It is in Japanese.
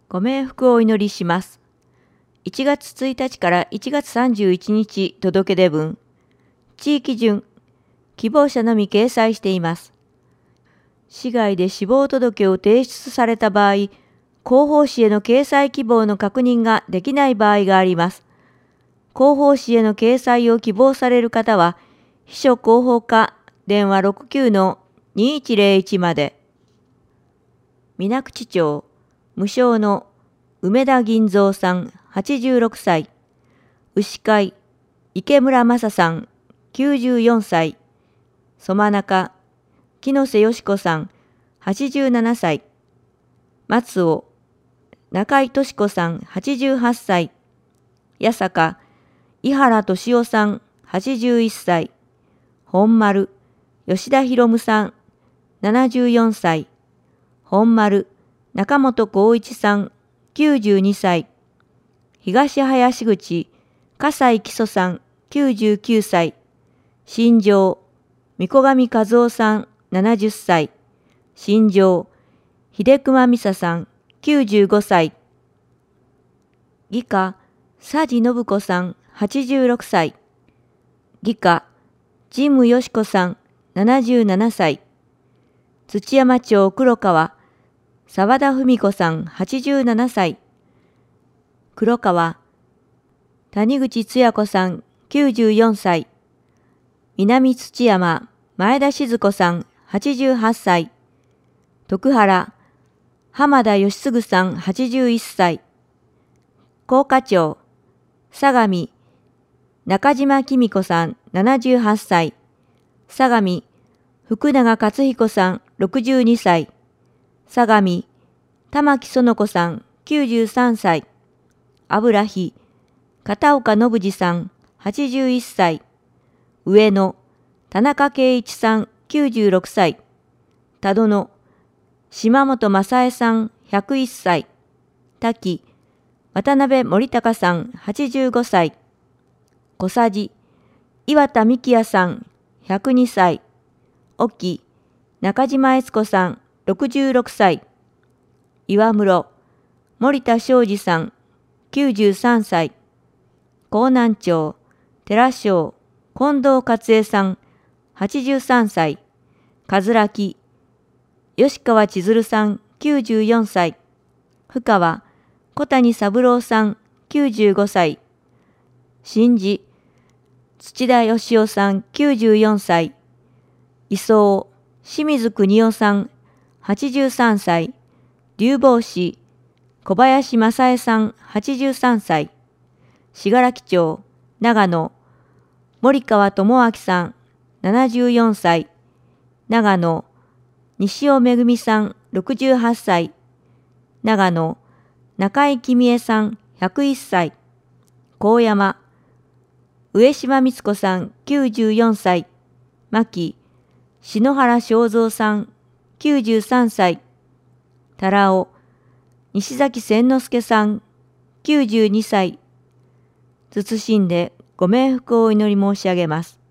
ご冥福をお祈りします。1月1日から1月31日届け出分、地域順、希望者のみ掲載しています。市外で死亡届を提出された場合、広報誌への掲載希望の確認ができない場合があります。広報誌への掲載を希望される方は、秘書広報課電話69-2101まで。水口町、無償の梅田銀蔵さん86歳、牛飼池村正さん94歳、そまなか木瀬よし子さん87歳、松尾中井敏子さん88歳、八坂井原俊夫さん81歳、本丸吉田博夢さん74歳、本丸中本光一さん92歳、東林口笠井木曽さん99歳、新庄御子上和夫さん70歳、新庄秀熊美沙さん95歳、義家佐治信子さん86歳、義家神武よし子さん77歳、土山町黒川沢田文子さん87歳、黒川谷口つや子さん94歳、南土山前田静子さん88歳、徳原浜田義嗣さん81歳、甲賀町相模中島紀美子さん78歳、相模福永克彦さん62歳、相模玉木園子さん93歳、油木片岡信次さん81歳、上野田中圭一さん96歳、多度野島本正恵さん101歳、滝渡辺森隆さん85歳、小佐治岩田幹也さん102歳、沖中島悦子さん66歳、岩室森田昌司さん93歳、江南町寺庄近藤勝恵さん83歳、葛木吉川千鶴さん94歳、深川小谷三郎さん95歳、新地土田義夫さん94歳、磯清水邦夫さん83歳、竜坊市小林正恵さん83歳、信楽町長野森川智明さん74歳、長野西尾めぐみさん68歳、長野中井君江さん101歳、高山上島光子さん94歳、牧篠原正蔵さん93歳、多良尾西崎千之助さん92歳、謹んでご冥福をお祈り申し上げます。